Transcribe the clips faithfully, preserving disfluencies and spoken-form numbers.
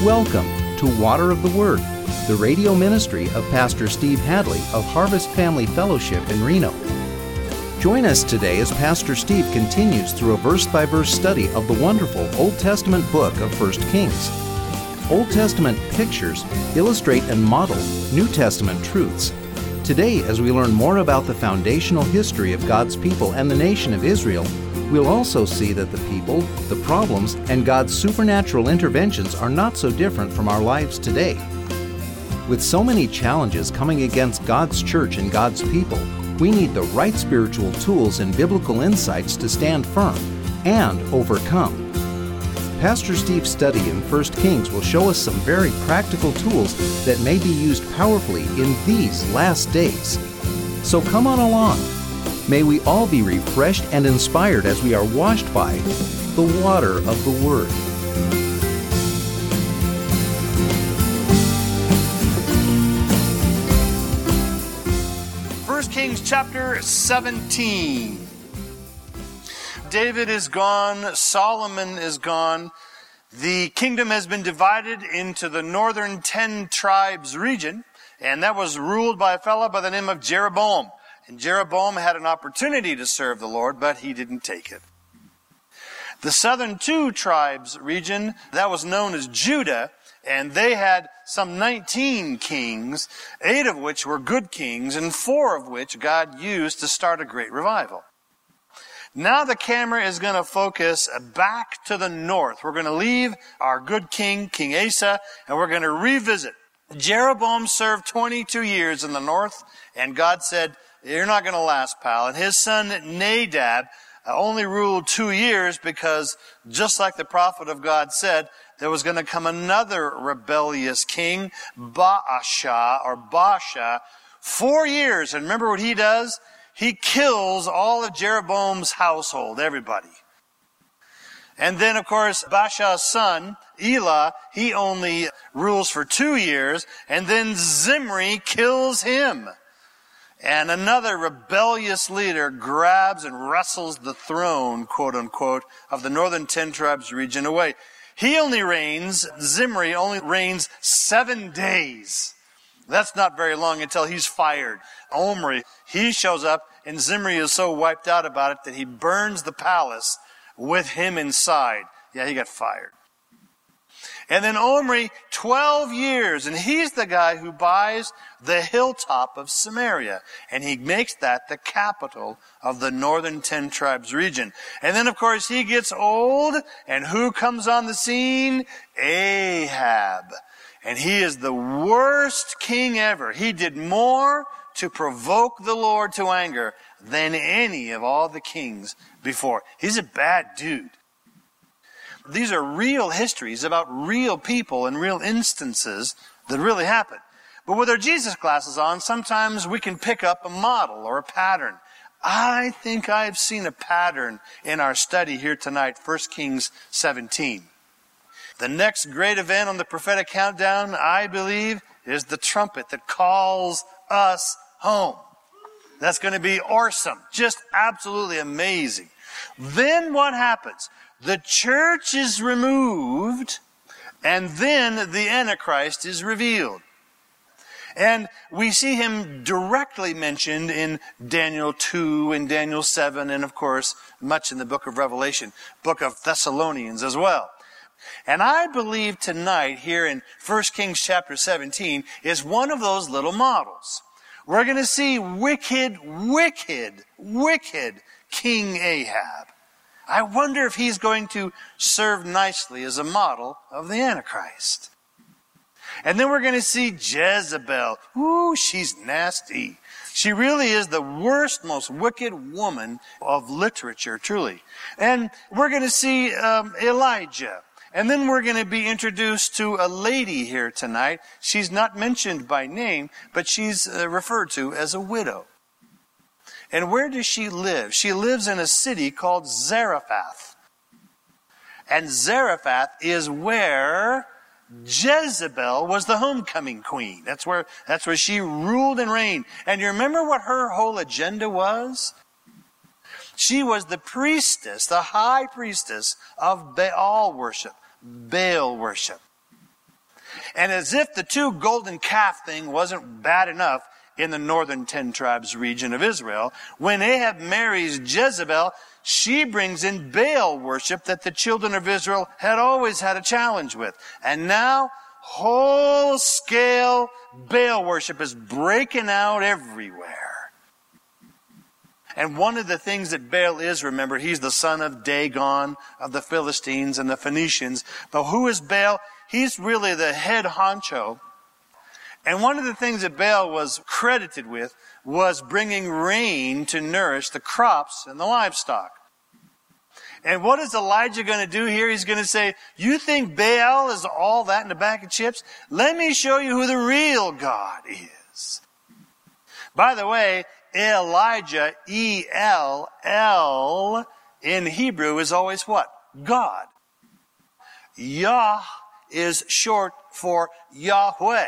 Welcome to Water of the Word, the radio ministry of Pastor Steve Hadley of Harvest Family Fellowship in Reno. Join us today as Pastor Steve continues through a verse-by-verse study of the wonderful Old Testament book of First Kings. Old Testament pictures illustrate and model New Testament truths. Today, as we learn more about the foundational history of God's people and the nation of Israel, we'll also see that the people, the problems, and God's supernatural interventions are not so different from our lives today. With so many challenges coming against God's church and God's people, we need the right spiritual tools and biblical insights to stand firm and overcome. Pastor Steve's study in First Kings will show us some very practical tools that may be used powerfully in these last days. So come on along. May we all be refreshed and inspired as we are washed by the water of the Word. First Kings chapter seventeen. David is gone, Solomon is gone. The kingdom has been divided into the northern ten tribes region, and that was ruled by a fellow by the name of Jeroboam. And Jeroboam had an opportunity to serve the Lord, but he didn't take it. The southern two tribes region, that was known as Judah, and they had some nineteen kings, eight of which were good kings, and four of which God used to start a great revival. Now the camera is going to focus back to the north. We're going to leave our good king, King Asa, and we're going to revisit. Jeroboam served twenty-two years in the north, and God said, "You're not going to last, pal." And his son Nadab only ruled two years because, just like the prophet of God said, there was going to come another rebellious king, Baasha, or Baasha, four years. And remember what he does? He kills all of Jeroboam's household, everybody. And then, of course, Baasha's son, Elah, he only rules for two years, and then Zimri kills him. And another rebellious leader grabs and wrestles the throne, quote unquote, of the northern ten tribes region away. He only reigns, Zimri only reigns seven days. That's not very long until he's fired. Omri, he shows up, and Zimri is so wiped out about it that he burns the palace with him inside. Yeah, he got fired. And then Omri, twelve years, and he's the guy who buys the hilltop of Samaria. And he makes that the capital of the northern ten tribes region. And then, of course, he gets old, and who comes on the scene? Ahab. And he is the worst king ever. He did more to provoke the Lord to anger than any of all the kings before. He's a bad dude. These are real histories about real people and real instances that really happened. But with our Jesus glasses on, sometimes we can pick up a model or a pattern. I think I've seen a pattern in our study here tonight, First Kings seventeen. The next great event on the prophetic countdown, I believe, is the trumpet that calls us home. That's going to be awesome. Just absolutely amazing. Then what happens? The church is removed, and then the Antichrist is revealed. And we see him directly mentioned in Daniel two and Daniel seven, and of course, much in the book of Revelation, book of Thessalonians as well. And I believe tonight here in First Kings chapter seventeen is one of those little models. We're going to see wicked, wicked, wicked King Ahab. I wonder if he's going to serve nicely as a model of the Antichrist. And then we're going to see Jezebel. Ooh, she's nasty. She really is the worst, most wicked woman of literature, truly. And we're going to see um, Elijah. And then we're going to be introduced to a lady here tonight. She's not mentioned by name, but she's uh, referred to as a widow. And where does she live? She lives in a city called Zarephath. And Zarephath is where Jezebel was the homecoming queen. That's where, that's where she ruled and reigned. And you remember what her whole agenda was? She was the priestess, the high priestess of Baal worship. Baal worship. And as if the two golden calf thing wasn't bad enough in the northern ten tribes region of Israel, when Ahab marries Jezebel, she brings in Baal worship that the children of Israel had always had a challenge with. And now, whole-scale Baal worship is breaking out everywhere. And one of the things that Baal is, remember, he's the son of Dagon, of the Philistines and the Phoenicians. But who is Baal? He's really the head honcho. And one of the things that Baal was credited with was bringing rain to nourish the crops and the livestock. And what is Elijah going to do here? He's going to say, you think Baal is all that in a bag of chips? Let me show you who the real God is. By the way, Elijah, E L L, in Hebrew is always what? God. Yah is short for Yahweh.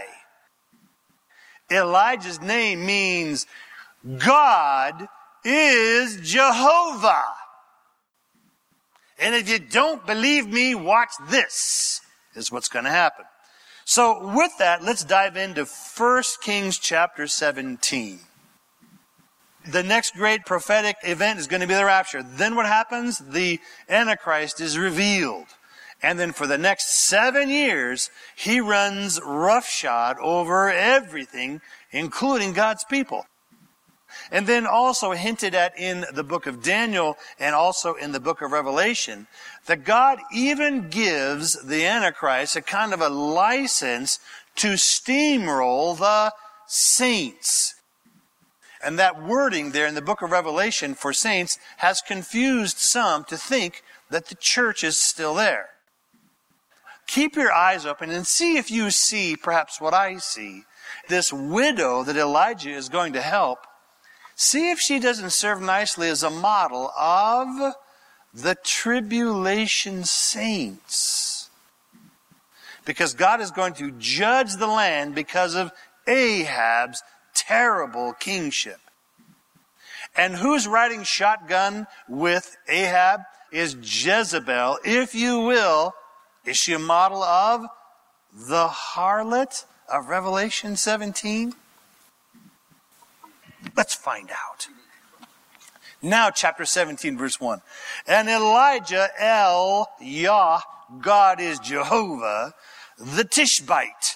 Elijah's name means God is Jehovah. And if you don't believe me, watch this, is what's going to happen. So with that, let's dive into First Kings chapter seventeen. The next great prophetic event is going to be the rapture. Then what happens? The Antichrist is revealed. And then for the next seven years, he runs roughshod over everything, including God's people. And then also hinted at in the book of Daniel and also in the book of Revelation, that God even gives the Antichrist a kind of a license to steamroll the saints. And that wording there in the book of Revelation for saints has confused some to think that the church is still there. Keep your eyes open and see if you see perhaps what I see. This widow that Elijah is going to help, see if she doesn't serve nicely as a model of the tribulation saints. Because God is going to judge the land because of Ahab's terrible kingship. And who's riding shotgun with Ahab is Jezebel, if you will. Is she a model of the harlot of Revelation seventeen? Let's find out. Now chapter seventeen, verse one. And Elijah, El, Yah, God is Jehovah, the Tishbite.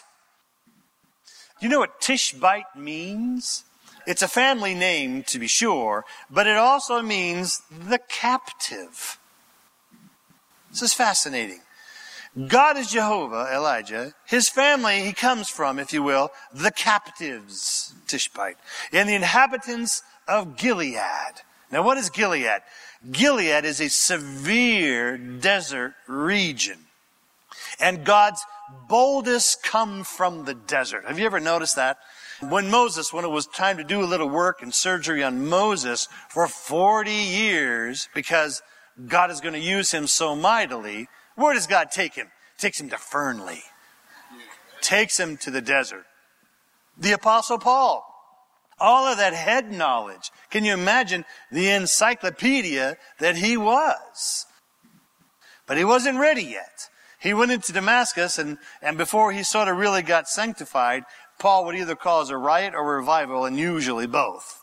You know what Tishbite means? It's a family name, to be sure, but it also means the captive. This is fascinating. God is Jehovah, Elijah. His family, he comes from, if you will, the captives, Tishbite, and the inhabitants of Gilead. Now, what is Gilead? Gilead is a severe desert region. And God's boldest come from the desert. Have you ever noticed that? When Moses, when it was time to do a little work and surgery on Moses for forty years, because God is going to use him so mightily, where does God take him? Takes him to Fernley. Takes him to the desert. The Apostle Paul. All of that head knowledge. Can you imagine the encyclopedia that he was? But he wasn't ready yet. He went into Damascus, and, and before he sort of really got sanctified, Paul would either cause a riot or a revival, and usually both.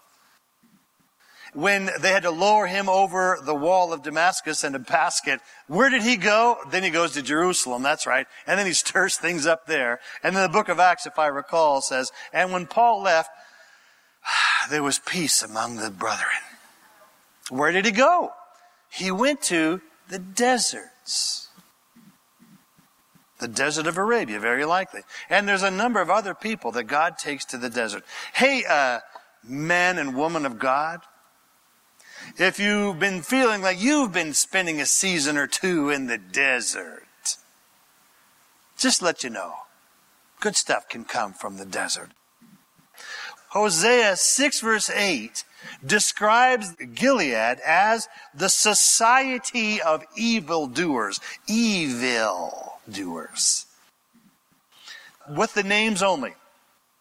When they had to lower him over the wall of Damascus in a basket, where did he go? Then he goes to Jerusalem, that's right. And then he stirs things up there. And then the book of Acts, if I recall, says, and when Paul left, there was peace among the brethren. Where did he go? He went to the deserts. The desert of Arabia, very likely. And there's a number of other people that God takes to the desert. Hey, uh, man and woman of God, if you've been feeling like you've been spending a season or two in the desert, just let you know, good stuff can come from the desert. Hosea six verse eight describes Gilead as the society of evildoers, evil doers, with the names only.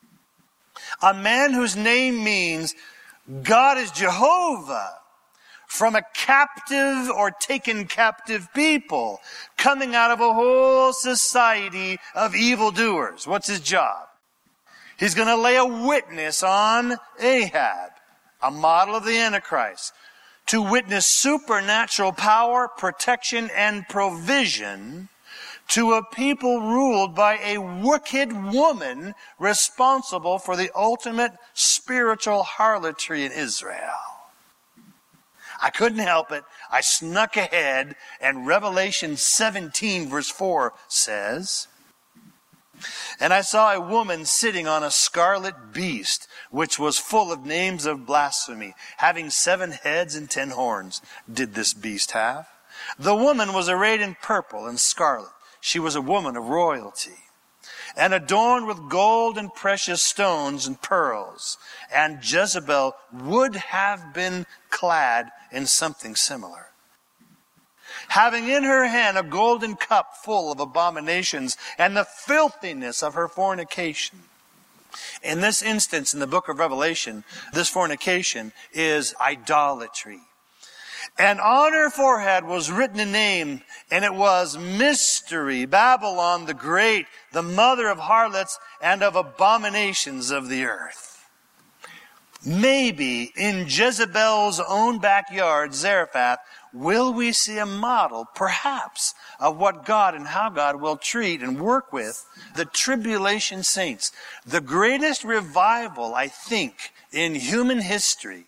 A man whose name means God is Jehovah, from a captive or taken captive people, coming out of a whole society of evildoers. What's his job? He's going to lay a witness on Ahab, a model of the Antichrist, to witness supernatural power, protection, and provision to a people ruled by a wicked woman responsible for the ultimate spiritual harlotry in Israel. I couldn't help it. I snuck ahead, and Revelation seventeen verse four says, "And I saw a woman sitting on a scarlet beast, which was full of names of blasphemy, having seven heads and ten horns, did this beast have. The woman was arrayed in purple and scarlet. She was a woman of royalty, and adorned with gold and precious stones and pearls. And Jezebel would have been clad in something similar, having in her hand a golden cup full of abominations and the filthiness of her fornication." In this instance, in the book of Revelation, this fornication is idolatry. "And on her forehead was written a name, and it was Mystery, Babylon the Great, the mother of harlots and of abominations of the earth." Maybe in Jezebel's own backyard, Zarephath, will we see a model, perhaps, of what God and how God will treat and work with the tribulation saints. The greatest revival, I think, in human history,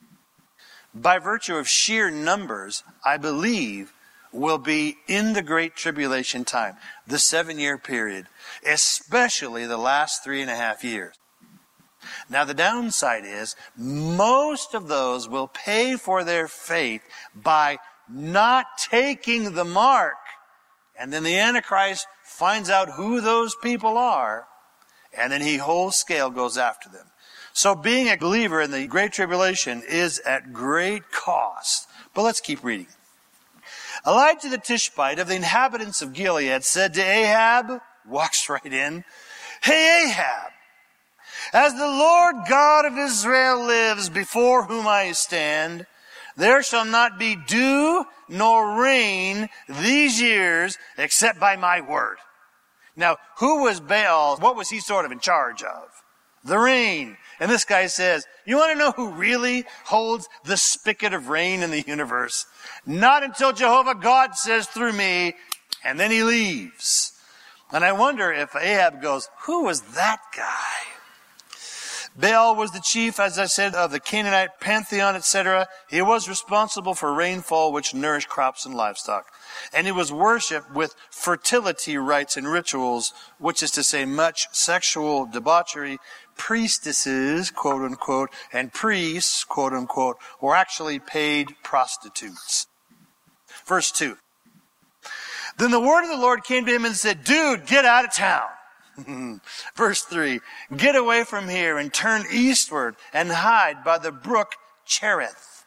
by virtue of sheer numbers, I believe, will be in the Great Tribulation time, the seven-year period, especially the last three and a half years. Now, the downside is most of those will pay for their faith by not taking the mark. And then the Antichrist finds out who those people are, and then he whole scale goes after them. So being a believer in the Great Tribulation is at great cost. But let's keep reading. "Elijah the Tishbite of the inhabitants of Gilead said to Ahab," walks right in, "Hey Ahab, as the Lord God of Israel lives, before whom I stand, there shall not be dew nor rain these years except by my word." Now, who was Baal? What was he sort of in charge of? The rain. And this guy says, you want to know who really holds the spigot of rain in the universe? Not until Jehovah God says through me, and then he leaves. And I wonder if Ahab goes, who was that guy? Baal was the chief, as I said, of the Canaanite pantheon, et cetera. He was responsible for rainfall, which nourished crops and livestock. And he was worshipped with fertility rites and rituals, which is to say much sexual debauchery. Priestesses, quote unquote, and priests, quote unquote, were actually paid prostitutes. Verse two. "Then the word of the Lord came to him and said, dude, get out of town." Verse three, "Get away from here and turn eastward and hide by the brook Cherith."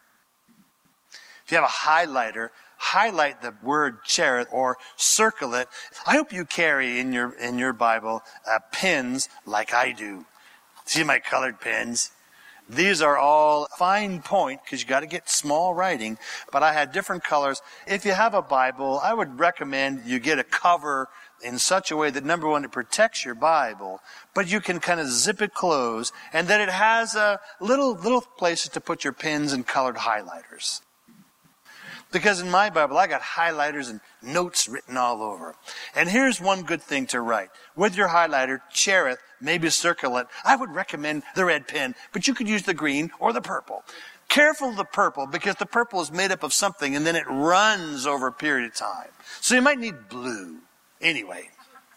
If you have a highlighter, highlight the word Cherith or circle it. I hope you carry in your in your Bible uh, pens like I do. See my colored pens? These are all fine point because you got to get small writing, but I had different colors. If you have a Bible, I would recommend you get a cover in such a way that, number one, it protects your Bible, but you can kind of zip it closed, and that it has a little little places to put your pens and colored highlighters. Because in my Bible, I got highlighters and notes written all over. And here's one good thing to write. With your highlighter, Cherith, maybe circle it. I would recommend the red pen, but you could use the green or the purple. Careful of the purple, because the purple is made up of something, and then it runs over a period of time. So you might need blue. Anyway.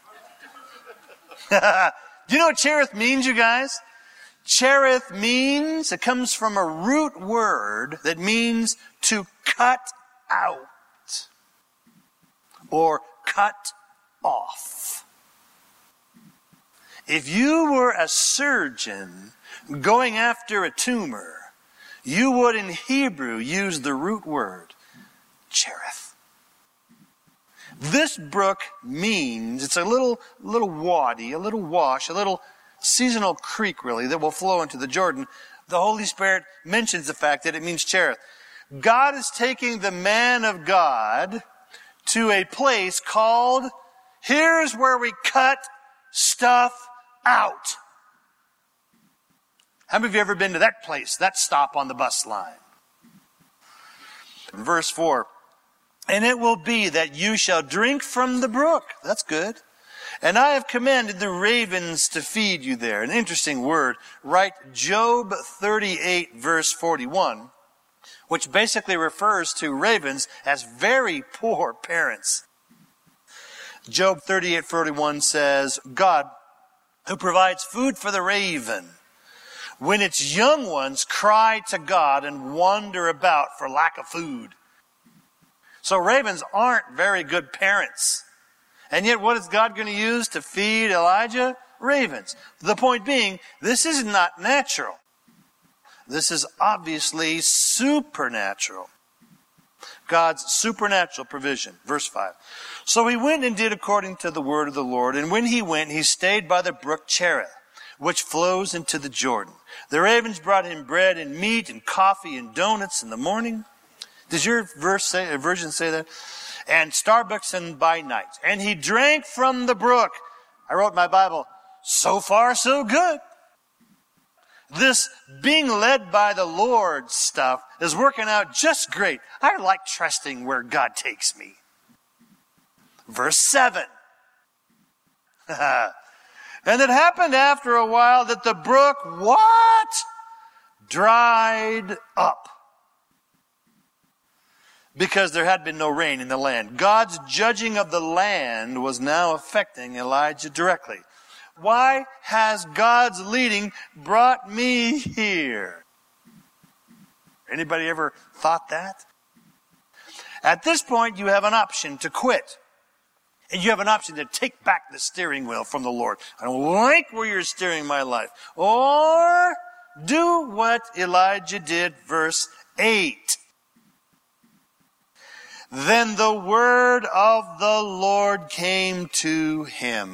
Do you know what Cherith means, you guys? Cherith means, it comes from a root word that means to cut out or cut off. If you were a surgeon going after a tumor, you would in Hebrew use the root word Cherith. This brook means, it's a little, little wadi, a little wash, a little seasonal creek really that will flow into the Jordan. The Holy Spirit mentions the fact that it means Cherith. God is taking the man of God to a place called, here's where we cut stuff out. How many of you ever been to that place, that stop on the bus line? In verse four, and it will be that you shall drink from the brook. That's good. And I have commanded the ravens to feed you there. An interesting word. Write Job thirty-eight, verse forty-one, which basically refers to ravens as very poor parents. Job thirty-eight, forty-one says, God, who provides food for the raven, when its young ones cry to God and wander about for lack of food. So ravens aren't very good parents. And yet what is God going to use to feed Elijah? Ravens. The point being, this is not natural. This is obviously supernatural. God's supernatural provision. Verse five. So he went and did according to the word of the Lord. And when he went, he stayed by the brook Cherith, which flows into the Jordan. The ravens brought him bread and meat and coffee and donuts in the morning. Does your verse say, version say that? And Starbucks and by night. And he drank from the brook. I wrote in my Bible, so far so good. This being led by the Lord stuff is working out just great. I like trusting where God takes me. Verse seven. And it happened after a while that the brook, what? Dried up. Because there had been no rain in the land. God's judging of the land was now affecting Elijah directly. Why has God's leading brought me here? Anybody ever thought that? At this point, you have an option to quit. And you have an option to take back the steering wheel from the Lord. I don't like where you're steering my life. Or do what Elijah did, verse eight. Then the word of the Lord came to him.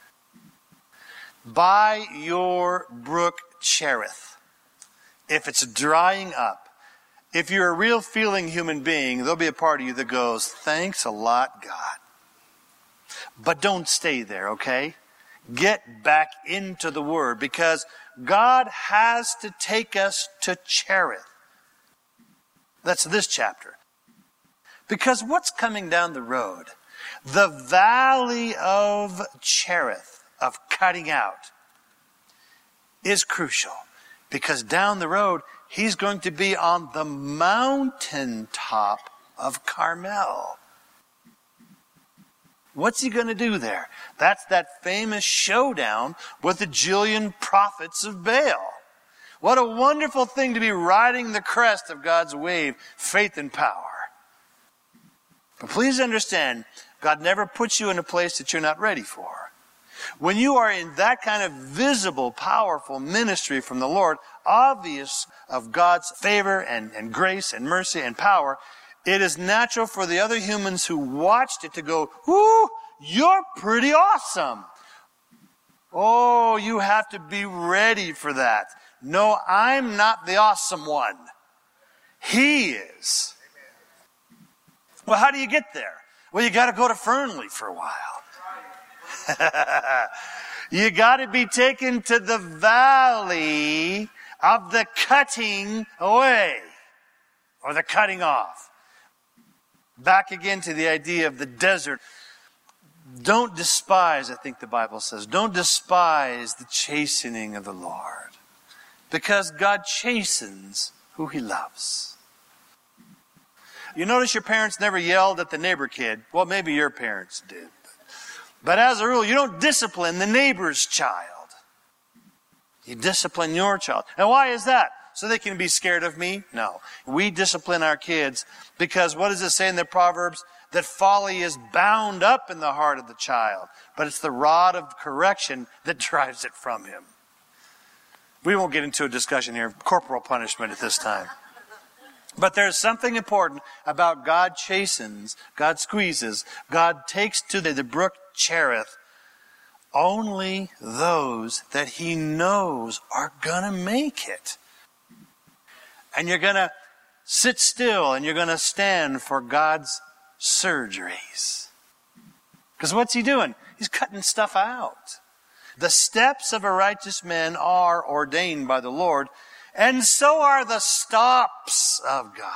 By your brook Cherith, if it's drying up, if you're a real feeling human being, there'll be a part of you that goes, thanks a lot, God. But don't stay there, okay? Get back into the Word, because God has to take us to Cherith. That's this chapter. Because what's coming down the road? The valley of Cherith, of cutting out, is crucial. Because down the road, he's going to be on the mountaintop of Carmel. What's he going to do there? That's that famous showdown with the Jillian prophets of Baal. What a wonderful thing to be riding the crest of God's wave, faith and power. But please understand, God never puts you in a place that you're not ready for. When you are in that kind of visible, powerful ministry from the Lord, obvious of God's favor and, and grace and mercy and power, it is natural for the other humans who watched it to go, "Ooh, you're pretty awesome." Oh, you have to be ready for that. No, I'm not the awesome one. He is. Well, how do you get there? Well, you got to go to Fernley for a while. You got to be taken to the valley of the cutting away, or the cutting off. Back again to the idea of the desert. Don't despise, I think the Bible says, don't despise the chastening of the Lord, because God chastens who he loves. You notice your parents never yelled at the neighbor kid. Well, maybe your parents did. But as a rule, you don't discipline the neighbor's child. You discipline your child. And why is that? So they can be scared of me? No. We discipline our kids because what does it say in the Proverbs? That folly is bound up in the heart of the child. But it's the rod of correction that drives it from him. We won't get into a discussion here of corporal punishment at this time. But there's something important about God chastens, God squeezes, God takes to the, the brook Cherith only those that he knows are going to make it. And you're going to sit still and you're going to stand for God's surgeries. Because what's he doing? He's cutting stuff out. The steps of a righteous man are ordained by the Lord, and so are the stops of God.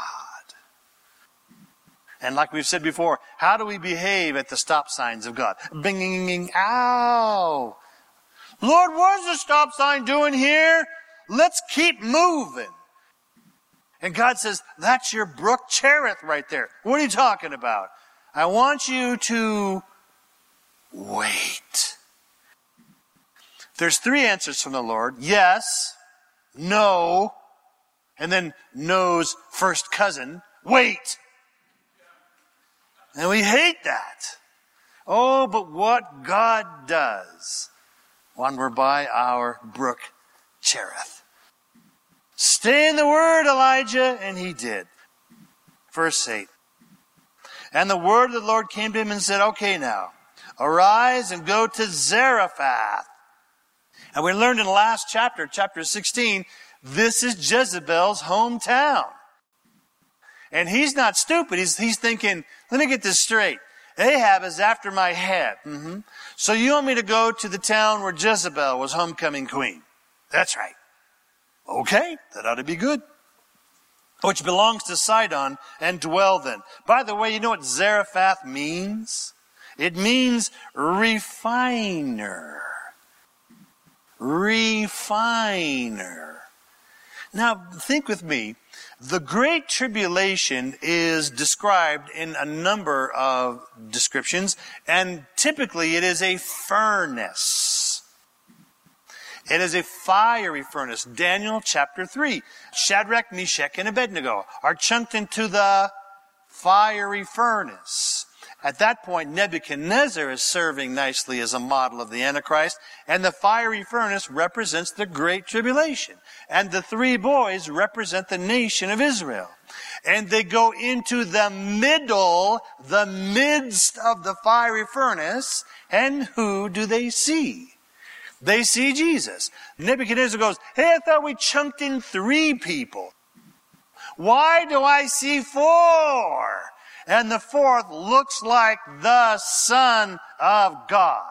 And like we've said before, how do we behave at the stop signs of God? Bing, bing, bing, ow. Lord, what's the stop sign doing here? Let's keep moving. And God says, that's your brook Cherith right there. What are you talking about? I want you to wait. There's three answers from the Lord. Yes, no, and then no's first cousin, wait. And we hate that. Oh, but what God does when we're by our brook Cherith. Stay in the word, Elijah, and he did. Verse eight. And the word of the Lord came to him and said, okay now, arise and go to Zarephath. And we learned in the last chapter, chapter sixteen, this is Jezebel's hometown. And he's not stupid. He's, he's thinking, let me get this straight. Ahab is after my head. Mm-hmm. So you want me to go to the town where Jezebel was homecoming queen? That's right. Okay, that ought to be good. Which belongs to Sidon, and dwell then. By the way, you know what Zarephath means? It means refiner. Refiner. Now, think with me. The Great Tribulation is described in a number of descriptions, and typically it is a furnace. It is a fiery furnace. Daniel chapter three. Shadrach, Meshach, and Abednego are chunked into the fiery furnace. At that point, Nebuchadnezzar is serving nicely as a model of the Antichrist, and the fiery furnace represents the Great Tribulation. And the three boys represent the nation of Israel. And they go into the middle, the midst of the fiery furnace, and who do they see? They see Jesus. Nebuchadnezzar goes, hey, I thought we chunked in three people. Why do I see four? And the fourth looks like the Son of God.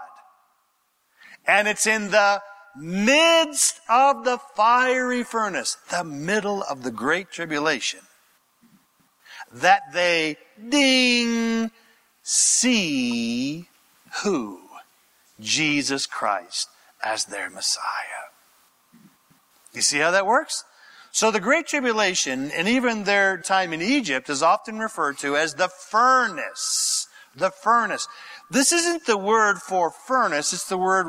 And it's in the midst of the fiery furnace, the middle of the Great Tribulation, that they, ding, see who? Jesus Christ as their Messiah. You see how that works? So the Great Tribulation, and even their time in Egypt, is often referred to as the furnace. The furnace. This isn't the word for furnace, it's the word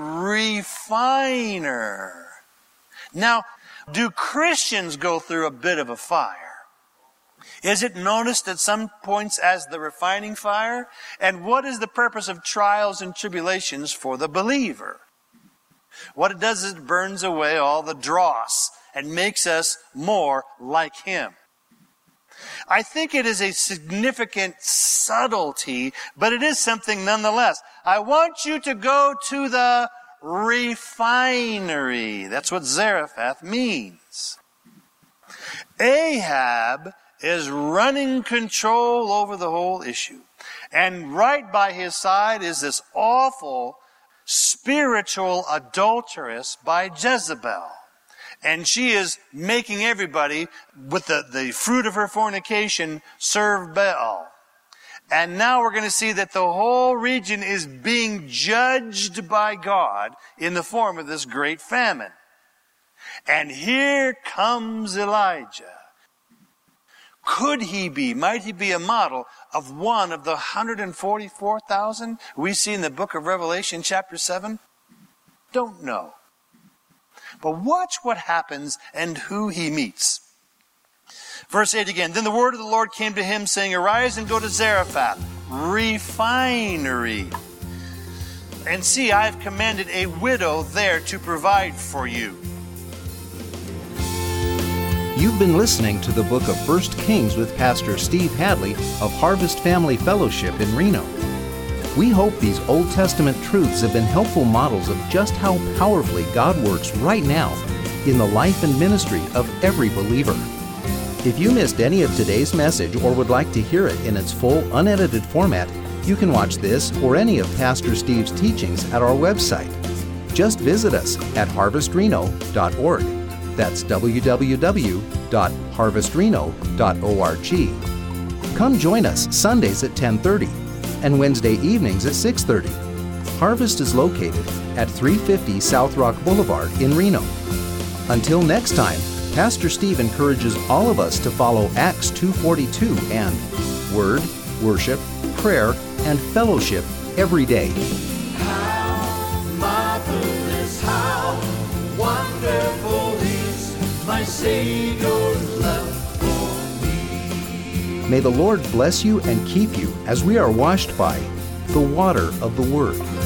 refiner. Now, do Christians go through a bit of a fire? Is it noticed at some points as the refining fire? And what is the purpose of trials and tribulations for the believer? What it does is it burns away all the dross and makes us more like Him. I think it is a significant subtlety, but it is something nonetheless. I want you to go to the refinery. That's what Zarephath means. Ahab is running control over the whole issue. And right by his side is this awful spiritual adulteress by Jezebel. And she is making everybody, with the, the fruit of her fornication, serve Baal. And now we're going to see that the whole region is being judged by God in the form of this great famine. And here comes Elijah. Could he be, might he be a model of one of the one hundred forty-four thousand we see in the book of Revelation chapter seven? Don't know. But watch what happens and who he meets. Verse eight again. Then the word of the Lord came to him, saying, arise and go to Zarephath, refinery. And see, I have commanded a widow there to provide for you. You've been listening to the book of First Kings with Pastor Steve Hadley of Harvest Family Fellowship in Reno. We hope these Old Testament truths have been helpful models of just how powerfully God works right now in the life and ministry of every believer. If you missed any of today's message or would like to hear it in its full, unedited format, you can watch this or any of Pastor Steve's teachings at our website. Just visit us at harvest reno dot org. That's w w w dot harvest reno dot org. Come join us Sundays at ten thirty and Wednesday evenings at six thirty. Harvest is located at three fifty South Rock Boulevard in Reno. Until next time, Pastor Steve encourages all of us to follow Acts two forty-two and Word, Worship, Prayer, and Fellowship every day. How marvelous, how wonderful is my Savior's love for me. May the Lord bless you and keep you as we are washed by the water of the Word.